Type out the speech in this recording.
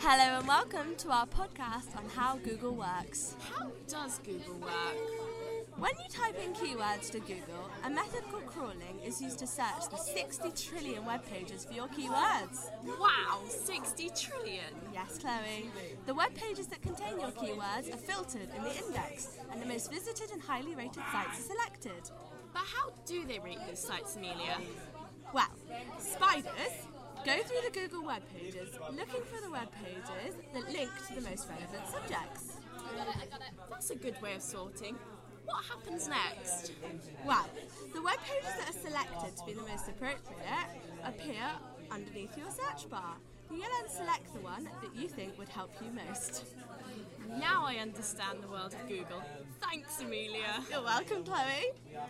Hello and welcome to our podcast on how Google works. How does Google work? When you type in keywords to Google, a method called crawling is used to search the 60 trillion web pages for your keywords. Wow, 60 trillion! Yes, Chloe. The web pages that contain your keywords are filtered in the index, and the most visited and highly rated sites are selected. But how do they rate these sites, Amelia? Well, spiders go through the Google web pages looking for the web pages that link to the most relevant subjects. I got it. That's a good way of sorting. What happens next? Well, the web pages that are selected to be the most appropriate appear underneath your search bar. You then select the one that you think would help you most. Now I understand the world of Google. Thanks, Amelia. You're welcome, Chloe.